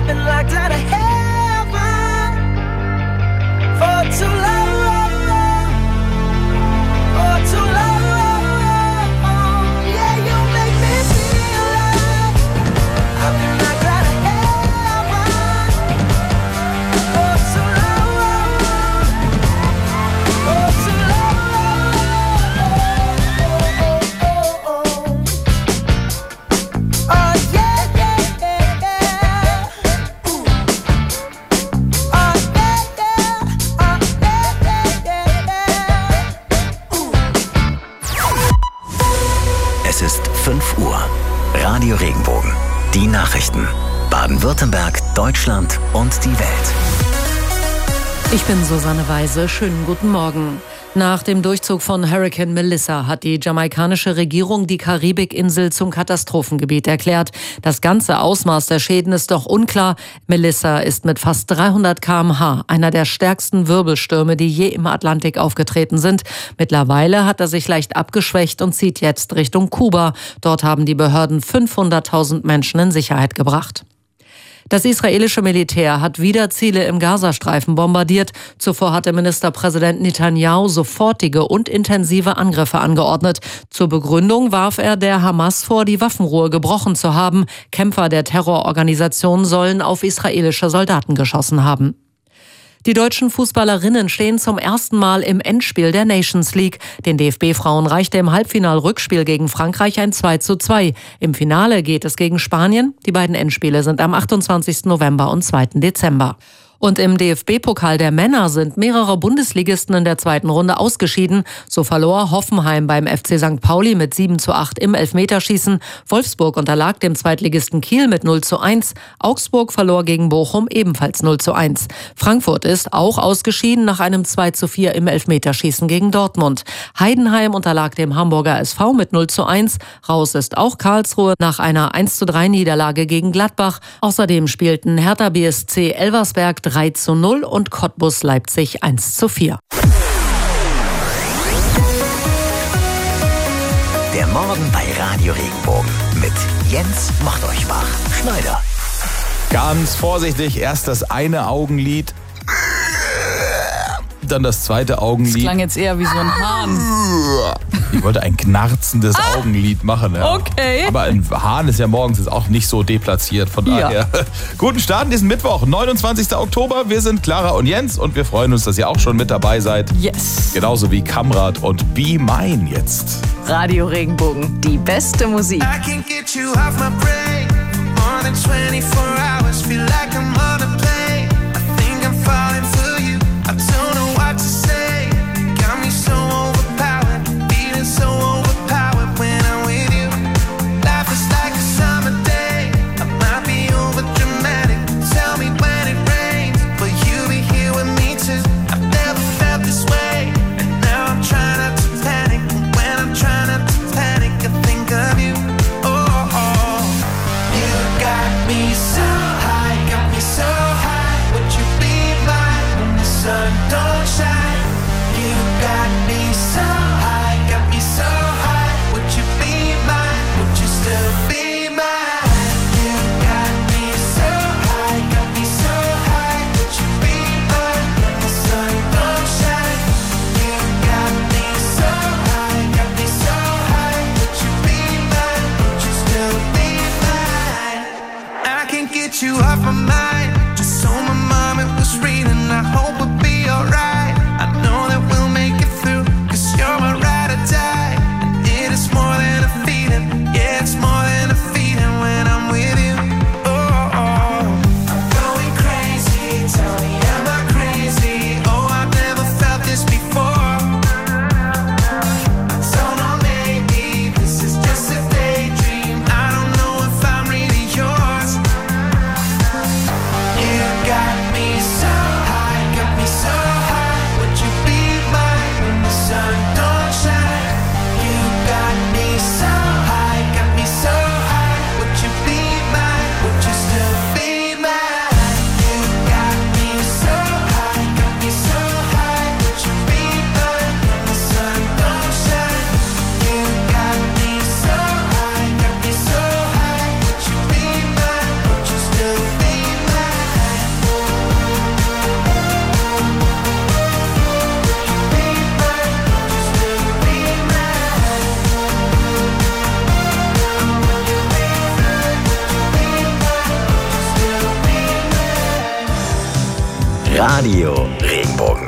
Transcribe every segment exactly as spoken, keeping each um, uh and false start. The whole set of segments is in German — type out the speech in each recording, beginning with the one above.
I've been locked out of heaven for too long, for too long. Yeah, you make me feel like I've been locked out of heaven for too long, for too long. Oh yeah, yeah, yeah, yeah. Ooh. Oh yeah, yeah. Oh yeah, yeah, yeah, yeah. Ooh. Es ist fünf Uhr. Radio Regenbogen. Die Nachrichten. Baden-Württemberg, Deutschland und die Welt. Ich bin Susanne Weise. Schönen guten Morgen. Nach dem Durchzug von Hurricane Melissa hat die jamaikanische Regierung die Karibikinsel zum Katastrophengebiet erklärt. Das ganze Ausmaß der Schäden ist doch unklar. Melissa ist mit fast dreihundert Kilometer pro Stunde einer der stärksten Wirbelstürme, die je im Atlantik aufgetreten sind. Mittlerweile hat er sich leicht abgeschwächt und zieht jetzt Richtung Kuba. Dort haben die Behörden fünfhunderttausend Menschen in Sicherheit gebracht. Das israelische Militär hat wieder Ziele im Gazastreifen bombardiert. Zuvor hatte Ministerpräsident Netanyahu sofortige und intensive Angriffe angeordnet. Zur Begründung warf er der Hamas vor, die Waffenruhe gebrochen zu haben. Kämpfer der Terrororganisation sollen auf israelische Soldaten geschossen haben. Die deutschen Fußballerinnen stehen zum ersten Mal im Endspiel der Nations League. Den D F B-Frauen reichte im Halbfinal-Rückspiel gegen Frankreich ein zwei zu zwei. Im Finale geht es gegen Spanien. Die beiden Endspiele sind am achtundzwanzigsten November und zweiten Dezember. Und im D F B-Pokal der Männer sind mehrere Bundesligisten in der zweiten Runde ausgeschieden. So verlor Hoffenheim beim F C Sankt Pauli mit sieben zu acht im Elfmeterschießen. Wolfsburg unterlag dem Zweitligisten Kiel mit null zu eins. Augsburg verlor gegen Bochum ebenfalls null zu eins. Frankfurt ist auch ausgeschieden nach einem zwei zu vier im Elfmeterschießen gegen Dortmund. Heidenheim unterlag dem Hamburger S V mit null zu eins. Raus ist auch Karlsruhe nach einer eins zu drei Niederlage gegen Gladbach. Außerdem spielten Hertha B S C Elversberg drei zu null und Cottbus Leipzig eins zu vier. Der Morgen bei Radio Regenbogen mit Jens Machteuchbach-Schneider. Ganz vorsichtig, erst das eine Augenlid, dann das zweite Das Augenlid. klang jetzt eher wie so ein Hahn. Ich wollte ein knarzendes Ah, Augenlid machen. Ja. okay. Aber ein Hahn ist ja morgens jetzt auch nicht so deplatziert. Von Ja. daher, guten Start in diesen Mittwoch, neunundzwanzigsten Oktober. Wir sind Clara und Jens und wir freuen uns, dass ihr auch schon mit dabei seid. Yes. Genauso wie Kamrat und Be Mine jetzt. Radio Regenbogen, die beste Musik. I can't get you off my brain for more than twenty-four hours. Feel like I'm on a plane. I think I'm falling for you. I don't know what to say. Got me so overpowered, feeling so overpowered when I'm with you. Life is like a summer day. I might be over dramatic. Tell me when it rains, but you be here with me too. I've never felt this way, and now I'm trying not to panic. And when I'm trying not to panic, I think of you. Oh, oh. You got me so high, got me so high. Would you be mine when the sun don't shine? You got me so high, got me so high. Would you be mine? Would you still be mine? You got me so high, got me so high. Would you be mine when the sun don't shine? You got me so high, got me so high. Would you be mine? Would you still be mine? I can't get you off my mind. Just so my mom it was reading. I hope we'll be alright. I know that we'll make it through, cause you're my ride or die. And it is more than a feeling. Yeah, it's more than a feeling when I'm with you. Oh, oh. I'm going crazy. Tell me, am I crazy? Oh, I've never felt this before. I don't know, maybe this is just a daydream. I don't know if I'm really yours. You got me so high, got me so high. Radio Regenbogen.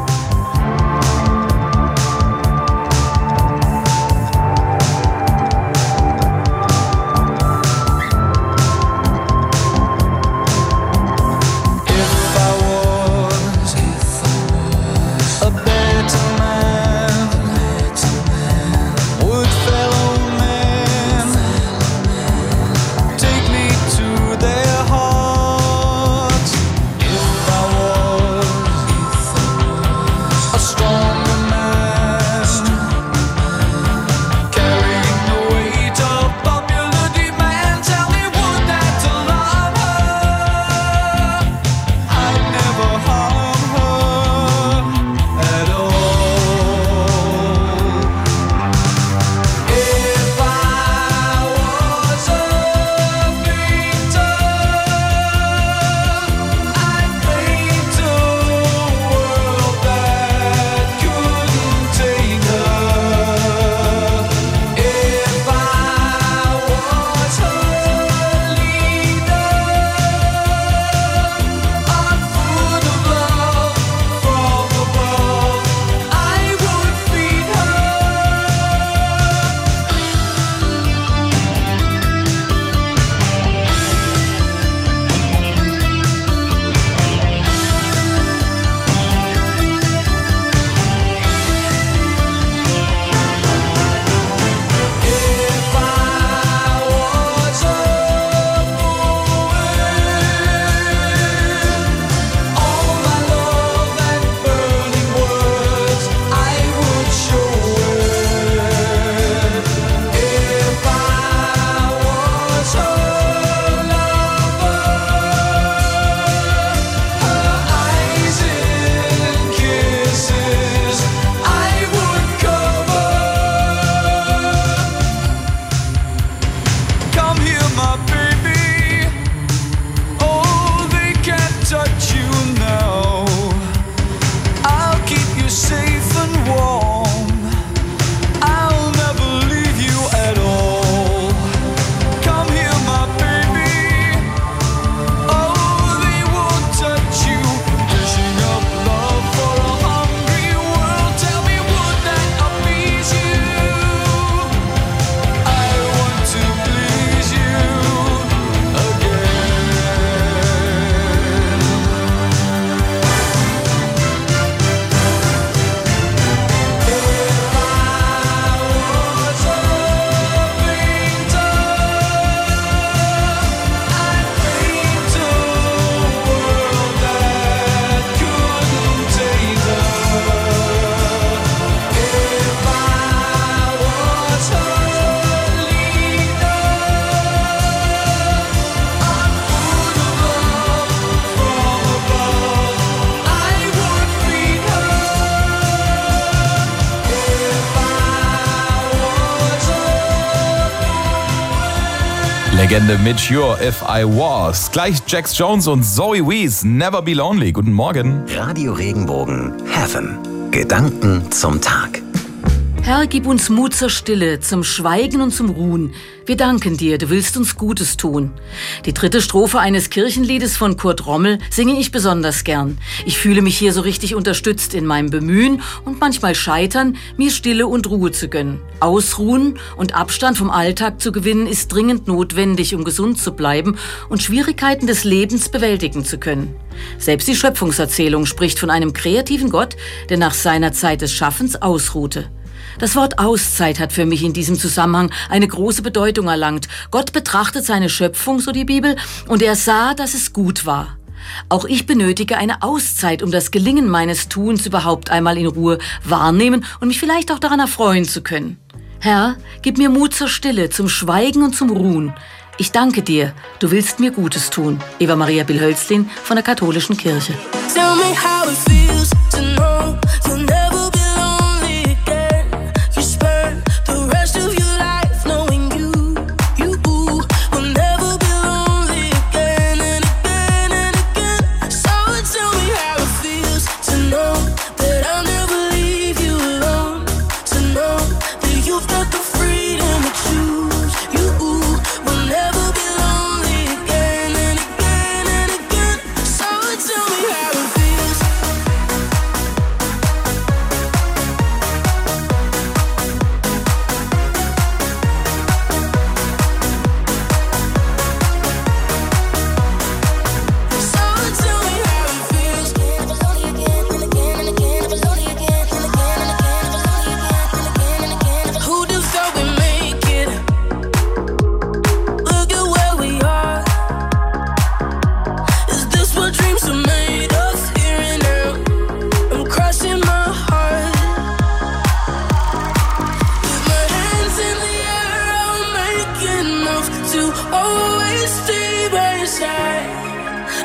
Legende Midge Ure, If I Was. Gleich Jax Jones und Zoe Wees, Never Be Lonely. Guten Morgen. Radio Regenbogen, Heaven. Gedanken zum Tag. Herr, gib uns Mut zur Stille, zum Schweigen und zum Ruhen. Wir danken dir, du willst uns Gutes tun. Die dritte Strophe eines Kirchenliedes von Kurt Rommel singe ich besonders gern. Ich fühle mich hier so richtig unterstützt in meinem Bemühen und manchmal Scheitern, mir Stille und Ruhe zu gönnen. Ausruhen und Abstand vom Alltag zu gewinnen ist dringend notwendig, um gesund zu bleiben und Schwierigkeiten des Lebens bewältigen zu können. Selbst die Schöpfungserzählung spricht von einem kreativen Gott, der nach seiner Zeit des Schaffens ausruhte. Das Wort Auszeit hat für mich in diesem Zusammenhang eine große Bedeutung erlangt. Gott betrachtet seine Schöpfung, so die Bibel, und er sah, dass es gut war. Auch ich benötige eine Auszeit, um das Gelingen meines Tuns überhaupt einmal in Ruhe wahrnehmen und mich vielleicht auch daran erfreuen zu können. Herr, gib mir Mut zur Stille, zum Schweigen und zum Ruhen. Ich danke dir, du willst mir Gutes tun. Eva Maria Bill-Hölzlin von der Katholischen Kirche. Tell me how it feels to know you'll never be lonely again. You spend the rest of your life knowing you, you will never be lonely again and again and again. So tell me how it feels to know that I'll never leave you alone. To know that you've got the freedom to choose. You will never be lonely again and again and again. So tell me how it feels.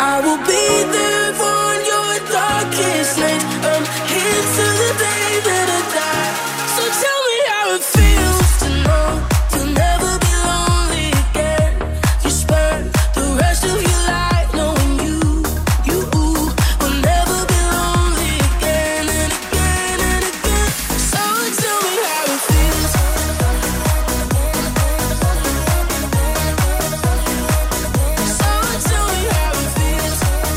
I will be there for your darkest night. I'm here till the day that I die. So tell me how it feels to know you'll never be lonely again. You spend the rest of your life knowing you, you will never be lonely again and again and again. So tell me how it feels. So tell me how it feels.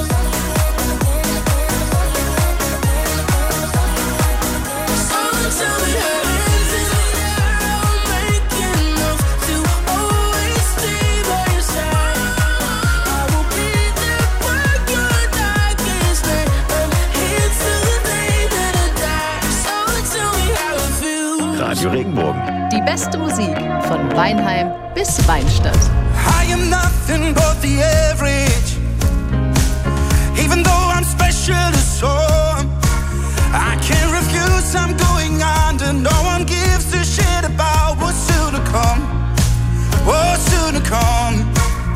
So tell me how it is. I'm making enough to always stay by your side. I will be there for your darkest night. I'm here till the day that I die. So tell me how it feels. Radio Regenbogen. Die beste Musik von Weinheim bis Weinstadt. I am nothing but the average. Even though I'm special to some, I can't refuse, I'm going under. No one gives a shit about what's soon to come. What's soon to come.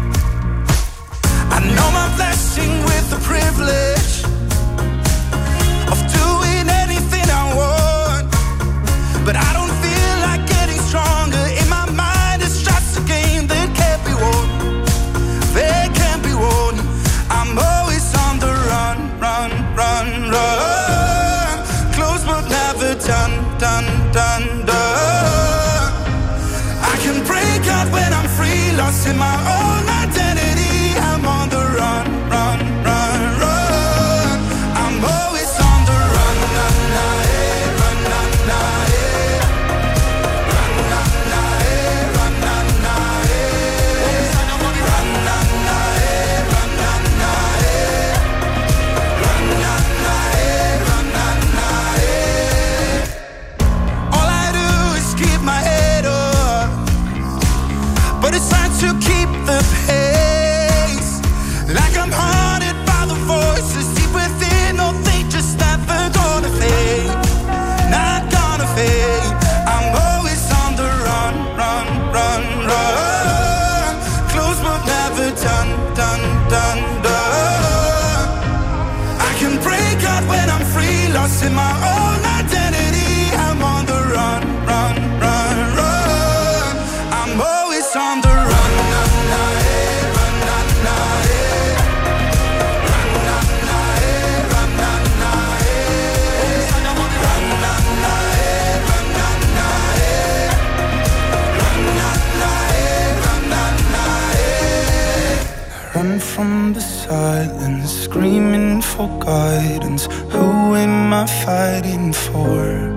I know my blessing with the privilege of doing anything I want. But I don't feel like getting stronger. In my mind it's just a game that can't be won. That can't be won. I'm always on the run, run, run, run. Close but never done, done, done, done. I can break out when I'm free, lost in my own identity. I'm on the run, run, run, run. I'm always on the run, na, na, eh, run, na, na, eh. Run, na, na, eh, run, na, na, eh. Run, na, na, eh, run, na, na, eh. Run, na, na, eh, run, na, na, eh. All I do is keep my head up, but it's hard to keep the pace. Like I'm haunted by the voices deep within. Oh, they just never gonna fade. Not gonna fade. I'm always on the run, run, run, run. Close but never done, done, done, done. I can break out when I'm free, lost in my own identity. I'm on the run, run, run, run. I'm always on the run, na, na, eh, run, na, na, eh. Run, na, na, eh, run, na, na, eh. Run, na, na, eh, run, na, na, eh. Run, na, na, eh, run, na, na, eh. Run from the silence, screaming for guidance. Who am I fighting for?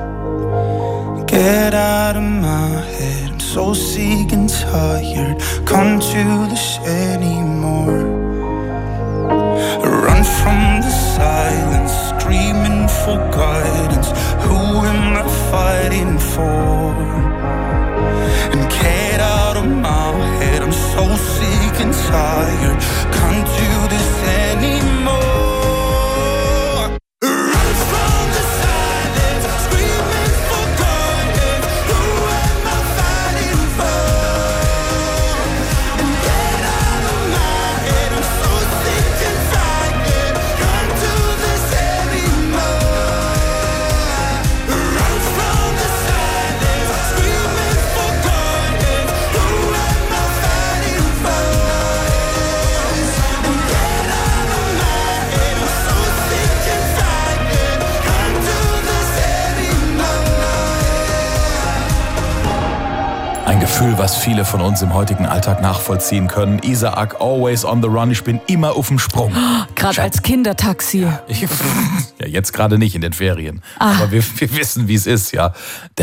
Get out of my head, I'm so sick and tired. Can't do this anymore. Run from the silence, screaming for guidance. Who am I fighting for? And get out of my head, I'm so sick and tired. Can't do this anymore. Run from the silence, screaming for guidance. Who am I fighting for? And get out of my head, I'm so sick and tired. Can't do this anymore. Run from the silence, screaming for guidance. Who am I fighting for? And get out of my head, I'm so sick and tired. Can't do this anymore. Ein Gefühl, was viele von uns im heutigen Alltag nachvollziehen können. Isaac, always on the run. Ich bin immer auf dem Sprung. Gerade als Kindertaxi. Ich, ja, jetzt gerade nicht in den Ferien. Aber wir, wir wissen, wie es ist, ja.